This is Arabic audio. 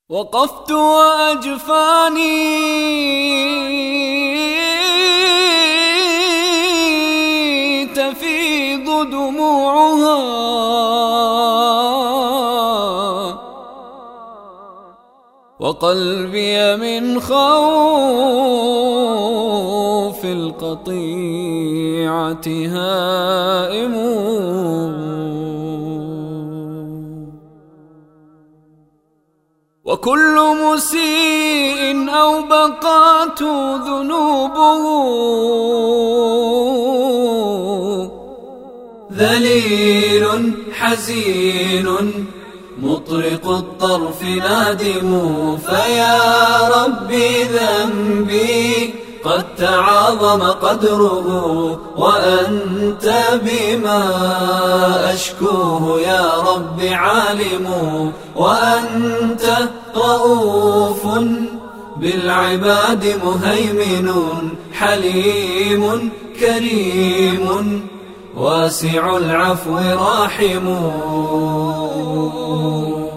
وقفت وأجفاني تفيض دموعها، وقلبي من خوف القطيعة هائم. وكل مسيء أو بقات ذنوبه ذليل حزين مطرق الطرف نادم. فيا ربي ذنبي قد تعاظم قدره، وأنت بما أشكوه يا رب عالم. وأنت رؤوف بالعباد مهيمن، حليم كريم واسع العفو راحم.